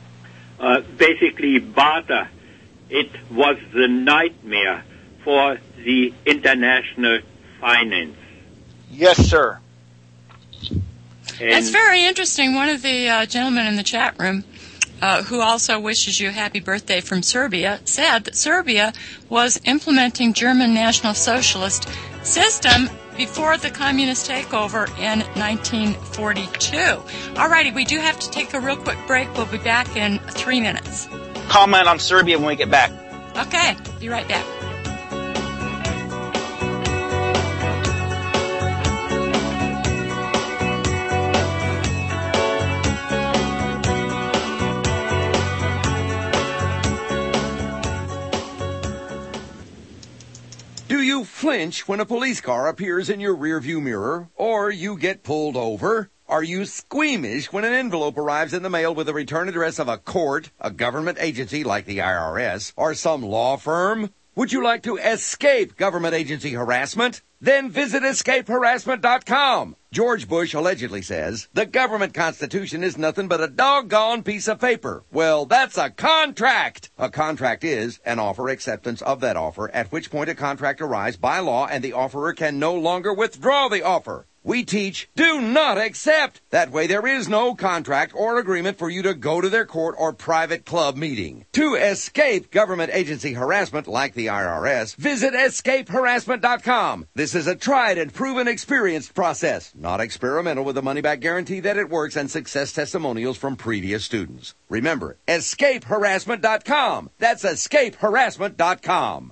Uh, basically, barter, it was the nightmare for the international finance. Yes, sir. And it's very interesting. One of the uh, gentlemen in the chat room, uh, who also wishes you a happy birthday from Serbia, said that Serbia was implementing German National Socialist system before the communist takeover in nineteen forty-two. All righty, we do have to take a real quick break. We'll be back in three minutes. Comment on Serbia when we get back. Okay, be right back. Do you flinch when a police car appears in your rearview mirror, or you get pulled over? Are you squeamish when an envelope arrives in the mail with the return address of a court, a government agency like the I R S, or some law firm? Would you like to escape government agency harassment? Then visit escape harassment dot com. George Bush allegedly says, the government constitution is nothing but a doggone piece of paper. Well, that's a contract. A contract is an offer acceptance of that offer, at which point a contract arrives by law and the offerer can no longer withdraw the offer. We teach do not accept. That way there is no contract or agreement for you to go to their court or private club meeting. To escape government agency harassment like the I R S, visit escape harassment dot com. This is a tried and proven experienced process, not experimental, with a money-back guarantee that it works and success testimonials from previous students. Remember, escape harassment dot com. That's escape harassment dot com.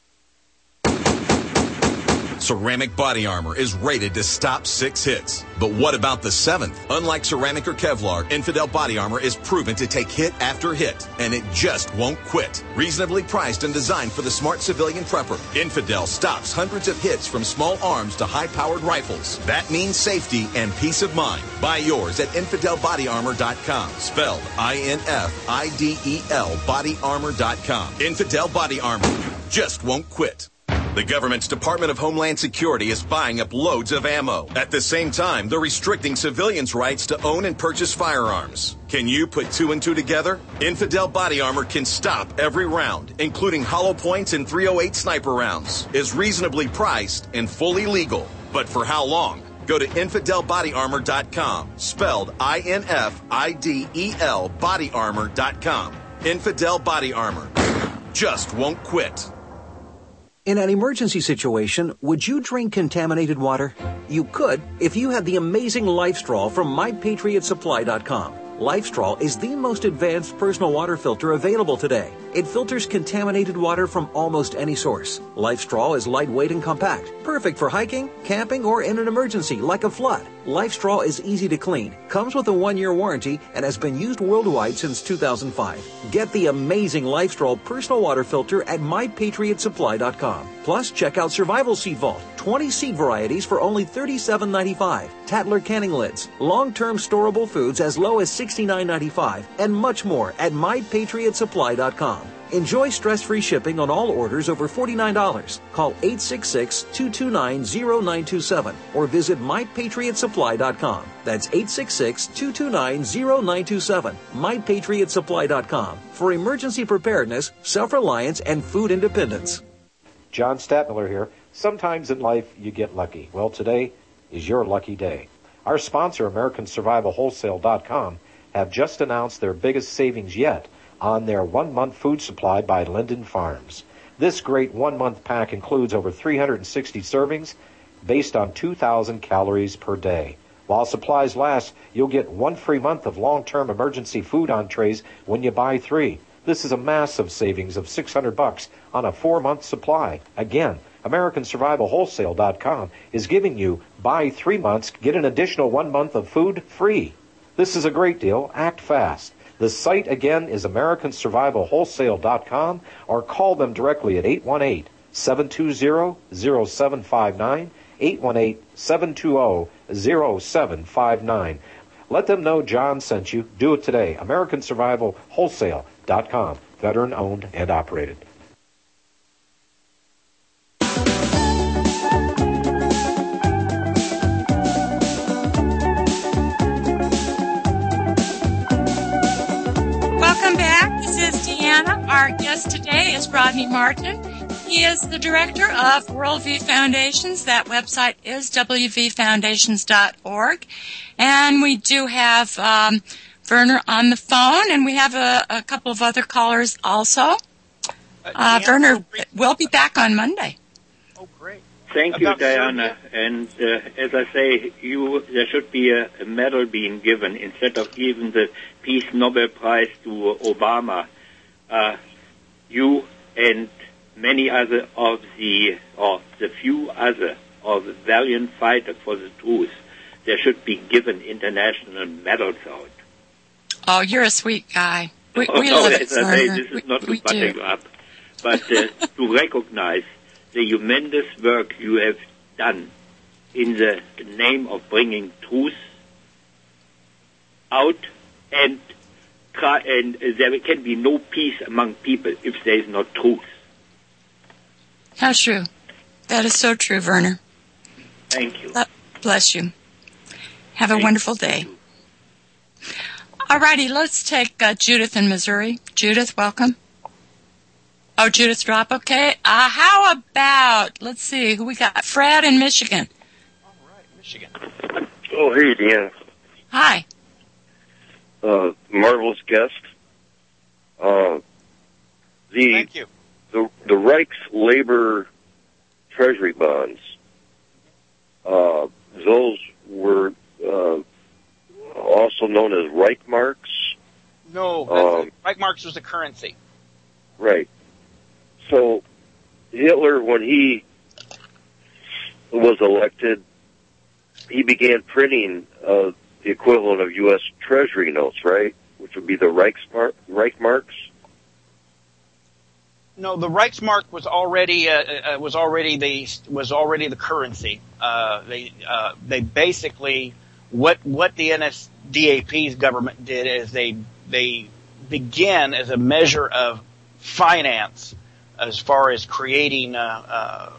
Ceramic Body Armor is rated to stop six hits. But what about the seventh? Unlike ceramic or Kevlar, Infidel Body Armor is proven to take hit after hit, and it just won't quit. Reasonably priced and designed for the smart civilian prepper, Infidel stops hundreds of hits from small arms to high-powered rifles. That means safety and peace of mind. Buy yours at infidel body armor dot com, spelled I N F I D E L body armor dot com. Infidel Body Armor just won't quit. The government's Department of Homeland Security is buying up loads of ammo. At the same time, they're restricting civilians' rights to own and purchase firearms. Can you put two and two together? Infidel Body Armor can stop every round, including hollow points and three oh eight sniper rounds, is reasonably priced and fully legal. But for how long? Go to infidel body armor dot com, spelled I N F I D E L body armor dot com. Infidel Body Armor just won't quit. In an emergency situation, would you drink contaminated water? You could if you had the amazing LifeStraw from my patriot supply dot com. LifeStraw is the most advanced personal water filter available today. It filters contaminated water from almost any source. LifeStraw is lightweight and compact, perfect for hiking, camping, or in an emergency like a flood. LifeStraw is easy to clean, comes with a one-year warranty, and has been used worldwide since two thousand five. Get the amazing LifeStraw personal water filter at my patriot supply dot com. Plus, check out Survival Seed Vault, twenty seed varieties for only thirty-seven ninety-five, Tatler canning lids, long-term storable foods as low as sixty-nine ninety-five, and much more at my patriot supply dot com. Enjoy stress-free shipping on all orders over forty-nine dollars. Call eight six six, two two nine, zero nine two seven or visit my patriot supply dot com. That's eight six six, two two nine, zero nine two seven. my patriot supply dot com for emergency preparedness, self-reliance, and food independence. John Statmiller here. Sometimes in life you get lucky. Well, today is your lucky day. Our sponsor, American Survival Wholesale dot com, have just announced their biggest savings yet on their one-month food supply by Linden Farms. This great one-month pack includes over three hundred sixty servings based on two thousand calories per day. While supplies last, you'll get one free month of long-term emergency food entrees when you buy three. This is a massive savings of six hundred bucks on a four-month supply. Again, American Survival Wholesale dot com is giving you buy three months, get an additional one month of food free. This is a great deal. Act fast. The site again is American Survival Wholesale dot com or call them directly at eight one eight, seven two zero, zero seven five nine, eight one eight, seven two zero, zero seven five nine. Let them know John sent you. Do it today. American Survival Wholesale dot com. Veteran owned and operated. Our guest today is Rodney Martin. He is the director of Worldview Foundations. That website is w v foundations dot org. And we do have um, Werner on the phone, and we have a, a couple of other callers also. Uh, Werner, we'll be back on Monday. Oh, great. Thank you, About Diana. And uh, as I say, you there should be a, a medal being given instead of giving the Peace Nobel Prize to Obama. Uh, you and many other of the, or the few other of the valiant fighters for the truth, there should be given international medals out. Oh, you're a sweet guy. We, oh, we no, love as it, I say, Werner. this is not we, to we butter do. you up, but uh, to recognize the tremendous work you have done in the name of bringing truth out, and try, and there can be no peace among people if there is no truth. How true. That is so true, Werner. Thank you. Uh, bless you. Have a Thank wonderful day. All righty, let's take uh, Judith in Missouri. Judith, welcome. Oh, Judith drop. Okay. Uh, how about, let's see, who we got? Fred in Michigan. All right. Michigan. Oh, hey, Deanna. Hi. Uh, marvelous guest. Uh, the, Thank you. The, the Reich's labor treasury bonds, uh, those were uh, also known as Reichmarks. No, Um, Reichmarks was the currency. Right. So Hitler, when he was elected, he began printing uh, the equivalent of U S Treasury notes, right? Which would be the Reichsmark, Reichmarks. No, the Reichsmark was already uh, uh, was already the was already the currency. Uh, they uh, they basically what what the N S D A P's government did is they they began as a measure of finance as far as creating uh, uh,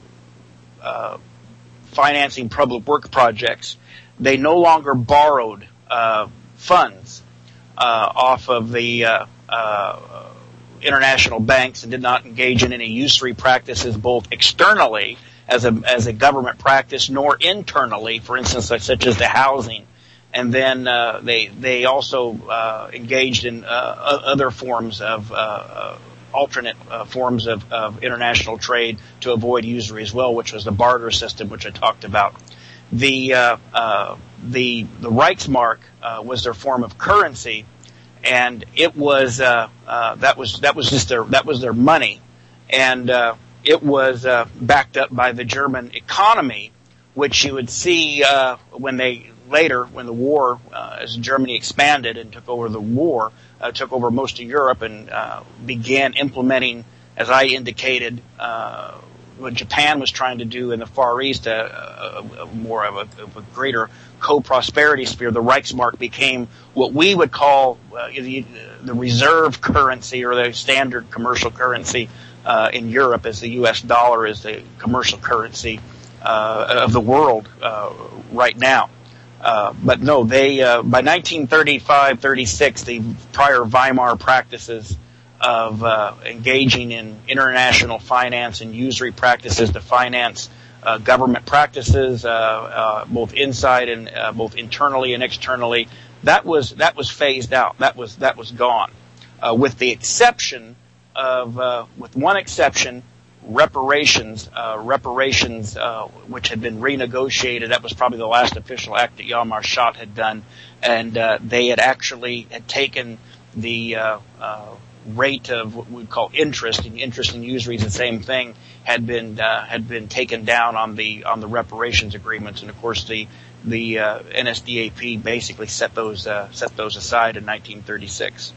uh, financing public work projects. They no longer borrowed uh, funds uh, off of the uh, uh, international banks and did not engage in any usury practices, both externally as a as a government practice, nor internally, for instance, such as the housing. And then uh, they they also uh, engaged in uh, other forms of uh, uh, alternate uh, forms of, of international trade to avoid usury as well, which was the barter system, which I talked about. The uh, uh, the the Reichsmark uh, was their form of currency, and it was uh, uh, that was that was just their that was their money, and uh, it was uh, backed up by the German economy, which you would see uh, when they later when the war uh, as Germany expanded and took over the war uh, took over most of Europe and uh, began implementing, as I indicated, uh, what Japan was trying to do in the Far East, uh, uh, more of a, of a greater co-prosperity sphere. The Reichsmark became what we would call uh, the, the reserve currency or the standard commercial currency uh, in Europe, as the U S dollar is the commercial currency uh, of the world uh, right now. Uh, but no, they uh, by nineteen thirty-five thirty-six, the prior Weimar practices of uh, engaging in international finance and usury practices to finance uh, government practices, uh, uh, both inside and uh, both internally and externally, that was that was phased out. That was that was gone, uh, with the exception of uh, with one exception. Reparations, uh, reparations, uh, which had been renegotiated. That was probably the last official act that Yalmar Schott had done, and uh, they had actually had taken the uh, uh, rate of what we'd call interest, and interest and usury is the same thing, had been uh, had been taken down on the on the reparations agreements, and of course the the uh, N S D A P basically set those uh, set those aside in nineteen thirty-six.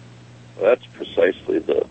Well, that's precisely the.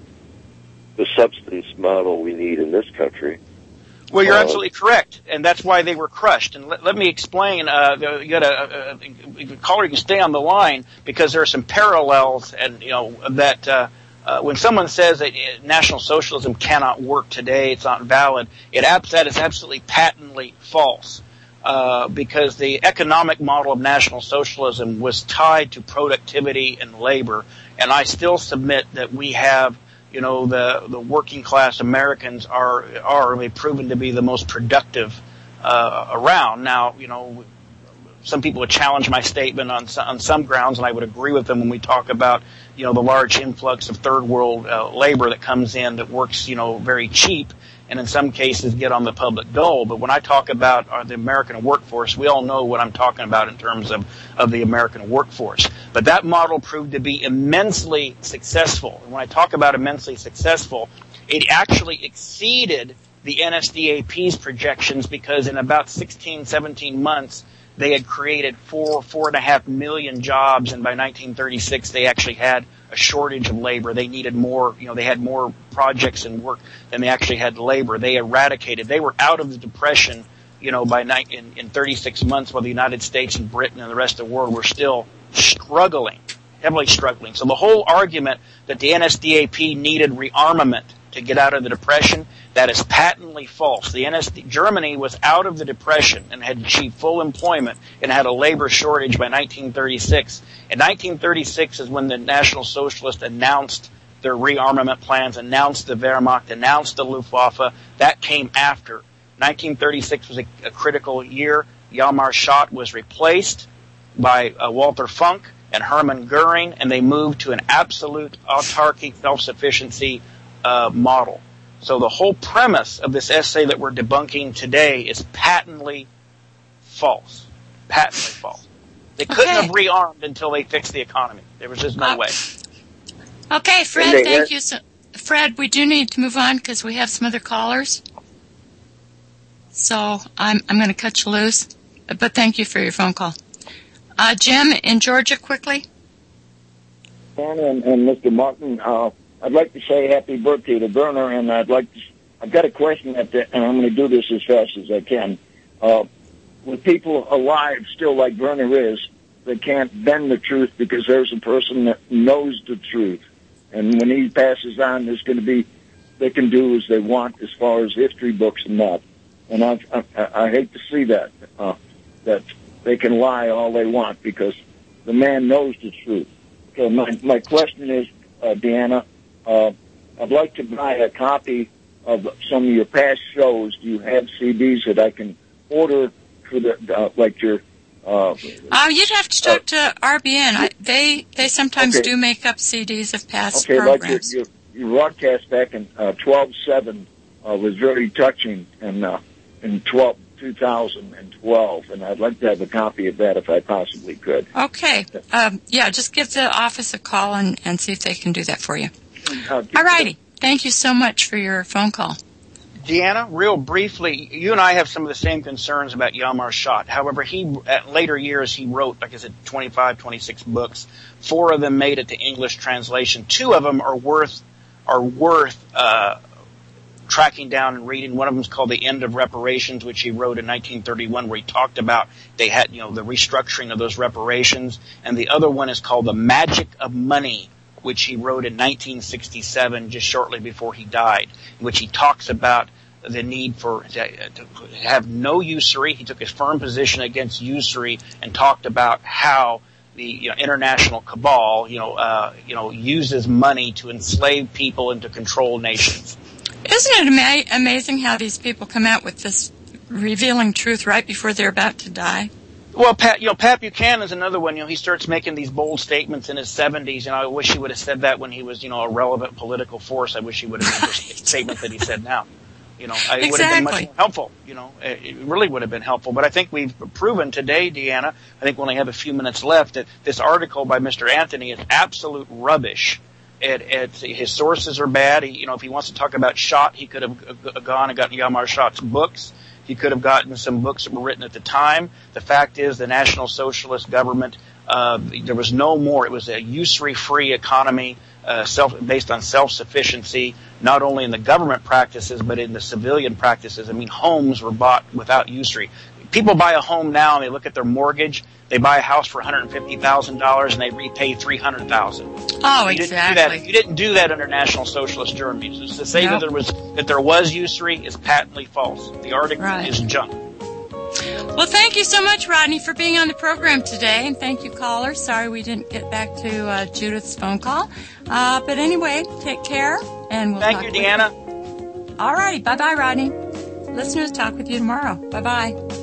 the substance model we need in this country. Well, you're uh, absolutely correct, and that's why they were crushed. And let, let me explain. Uh, you got a, a, a caller, you can stay on the line because there are some parallels, and you know that uh, uh, when someone says that National Socialism cannot work today, it's not valid. It that is absolutely patently false. Uh, because the economic model of National Socialism was tied to productivity and labor, and I still submit that we have. You know, the, the working class Americans are, are they've proven to be the most productive, uh, around. Now, you know, some people would challenge my statement on some, on some grounds, and I would agree with them when we talk about, you know, the large influx of third world, uh, labor that comes in that works, you know, very cheap, and in some cases get on the public dole. But when I talk about uh, the American workforce, we all know what I'm talking about in terms of, of the American workforce. But that model proved to be immensely successful. And when I talk about immensely successful, it actually exceeded the N S D A P's projections because in about sixteen, seventeen months, they had created four, four and a half million jobs, and by nineteen thirty-six, they actually had a shortage of labor. They needed more, you know, they had more projects and work than they actually had labor. They eradicated, they were out of the Depression, you know, by ni- in, in thirty-six months, while the United States and Britain and the rest of the world were still struggling, heavily struggling. So the whole argument that the N S D A P needed rearmament to get out of the Depression, that is patently false. The N S D, Germany was out of the Depression and had achieved full employment and had a labor shortage by nineteen thirty-six. In nineteen thirty-six is when the National Socialists announced their rearmament plans, announced the Wehrmacht, announced the Luftwaffe. That came after. nineteen thirty-six was a, a critical year. Hjalmar Schacht was replaced by uh, Walter Funk and Hermann Goering, and they moved to an absolute autarky, self-sufficiency uh, model. So the whole premise of this essay that we're debunking today is patently false. Patently false. They couldn't Okay. have rearmed until they fixed the economy. There was just no Uh, way. Okay, Fred, thank you. So, Fred, we do need to move on because we have some other callers. So I'm I'm going to cut you loose, but thank you for your phone call. Uh, Jim in Georgia, quickly. Anna and, and Mister Martin, uh, I'd like to say happy birthday to Werner, and I'd like to, I've got a question at the, and I'm going to do this as fast as I can. Uh, with people alive still like Werner is, they can't bend the truth because there's a person that knows the truth. And when he passes on, there's going to be, they can do as they want as far as history books and that. And I, I, I hate to see that, uh, that they can lie all they want because the man knows the truth. So my, my question is, uh, Deanna, uh, I'd like to buy a copy of some of your past shows. Do you have C Ds that I can order for the, uh, like your, uh, Uh, you'd have to talk to R B N. I, they they sometimes Okay. do make up C Ds of past okay, like your, programs. your, your broadcast back in uh, twelve seven uh, was very touching and, uh, in twelve, two thousand twelve, and I'd like to have a copy of that if I possibly could. Okay. Um, yeah, just give the office a call and, and see if they can do that for you. Uh, All righty. Thank you so much for your phone call. Deanna, real briefly, you and I have some of the same concerns about Hjalmar Schacht. However, he, at later years, he wrote, like I said, twenty-five, twenty-six books. Four of them made it to English translation. Two of them are worth, are worth, uh, tracking down and reading. One of them is called The End of Reparations, which he wrote in nineteen thirty-one, where he talked about they had, you know, the restructuring of those reparations. And the other one is called The Magic of Money, which he wrote in nineteen sixty-seven, just shortly before he died, in which he talks about the need for to, to have no usury. He took a firm position against usury and talked about how the you know, international cabal, you know, uh, you know, uses money to enslave people and to control nations. Isn't it ama- amazing how these people come out with this revealing truth right before they're about to die? Well, Pat, you know, Pat Buchanan is another one. You know, he starts making these bold statements in his seventies. You know, I wish he would have said that when he was, you know, a relevant political force. I wish he would have made the statement that he said now. You know, it Exactly. would have been much more helpful. You know, it really would have been helpful. But I think we've proven today, Deanna, I think we only have a few minutes left, that this article by Mister Anthony is absolute rubbish. It, it, his sources are bad. He, you know, if he wants to talk about Schacht, he could have gone and gotten Hjalmar Schacht's books. He could have gotten some books that were written at the time. The fact is, the National Socialist government, uh, there was no more. It was a usury-free economy, uh, self, based on self-sufficiency, not only in the government practices, but in the civilian practices. I mean, homes were bought without usury. People buy a home now and they look at their mortgage. They buy a house for one hundred fifty thousand dollars and they repay three hundred thousand dollars. Oh, you exactly. Didn't do that. You didn't do that under National Socialist Germany. So to say Nope. that there was that there was usury is patently false. The article Right. is junk. Well, thank you so much, Rodney, for being on the program today. And thank you, caller. Sorry we didn't get back to uh, Judith's phone call. Uh, but anyway, take care. And we'll Thank talk you, with Deanna. All righty. Bye-bye, Rodney. Listeners, talk with you tomorrow. Bye-bye.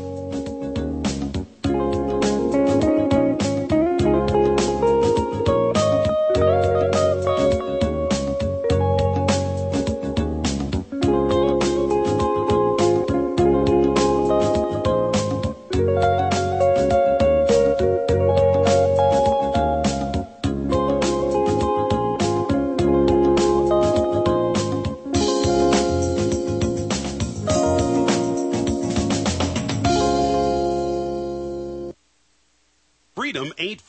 Freedom ain't